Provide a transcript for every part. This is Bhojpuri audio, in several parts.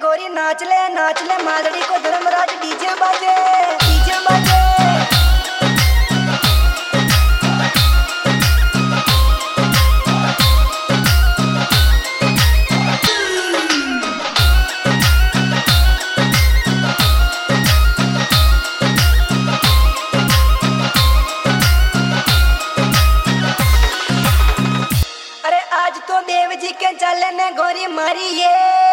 गोरी नाच ले मादड़ी को धर्मराज डीजे बाजे डीजे बाजे। अरे आज तो देव जी के चले ने गोरी मारी ये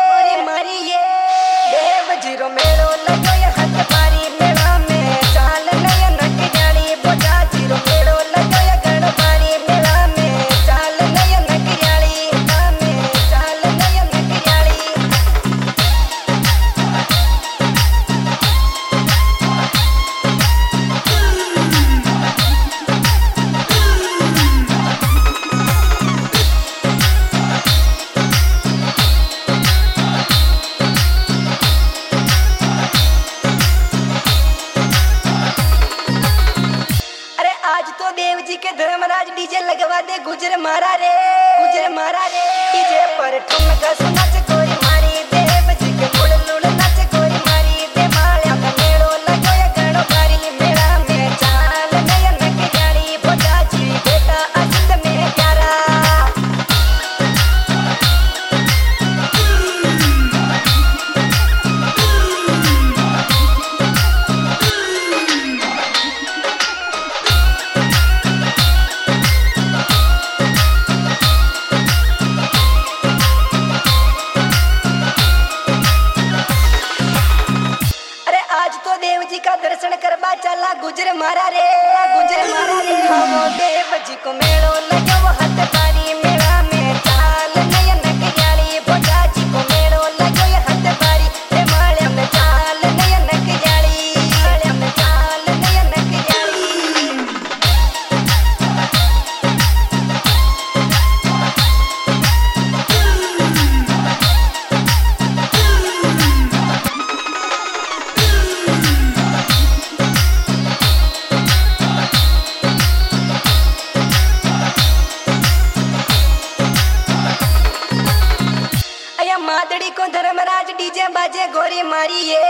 देव जीरो मेलो लगो ये हाथ पारी मेला में चाल नया नट जानी बोझा जीरो मेलो लगो ये गण पारी मेला में चाल नया नट जानी में चाल नया नट जानी। देव जी के धर्मराज डीजे लगवा दे गुजर मारा रे डीजे पर ठुमका सुनाच गोरी मारी देव जी के मुड़ लुड़ नाच गोरी मारी दे माळ्या का मेलो लगो या गणो भारी मेला में चाल नया नक जानी बोझा जी बेटा आनंद में प्यारा। देव जी का दर्शन करवा चला गुजर मारा रे हम देव जी को मेलो लगो वो हाथ पारी मेला में चाल नया नक जानी बोझा जी को मेलो लगो ये हाथ पारी रे माळ्या में चाल नया नक जानी माळ्या में चाल नया नक जानी। मादड़ी को धर्मराज डीजे बाजे गोरी मारी ये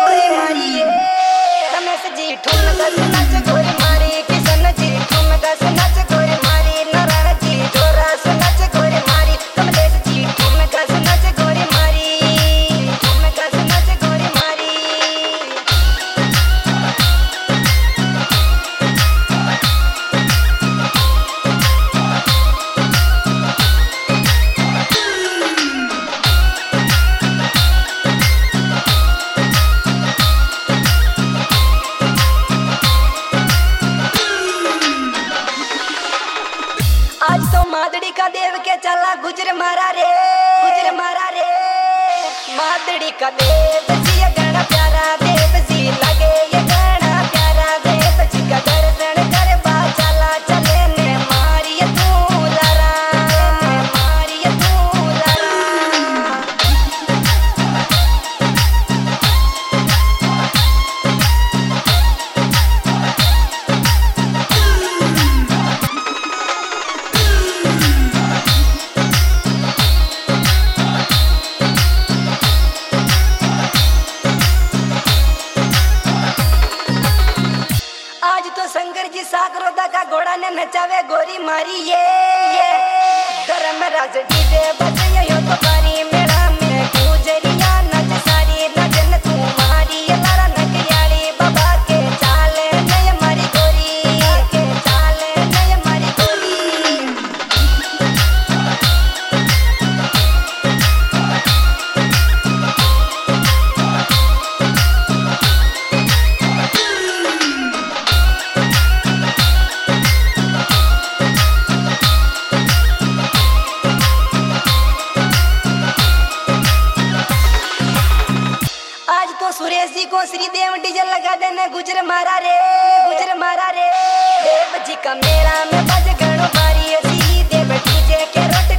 रमेश जी ठुमका सुनाच गोरी मारी किशन जी ठुमका सुनाच गोरी मारी नारायण जी जोरा सुनाच गोरी मारी कमलेश जी ठुमका सुनाच गोरी मारी ठुमका सुनाच गोरी मारी। आज तो मादड़ी का देव के चला गुजर मारा रे मादड़ी का देव जी ये गाना प्यारा देव जी लगे ये गाना प्यारा देव जी का दर्शन करवा चला चले ने मारी तू लारा मारी तू लारा। शंकर जी सागरोदा का घोड़ा ने नचावे गोरी मारी ये धर्मराज डीजे बजे यो तो पारी मेला में गुजरिया नच सारी नचन तू मारी लारा नकियाली बाबा के चाले नय मारी गोरी के चाले नय मारी गोरी। सुरेश जी को श्रीदेव डीजे लगा देने गुजर मारा रे देव जी का मेला में बज गणो भारी श्रीदेव डीजे के रोट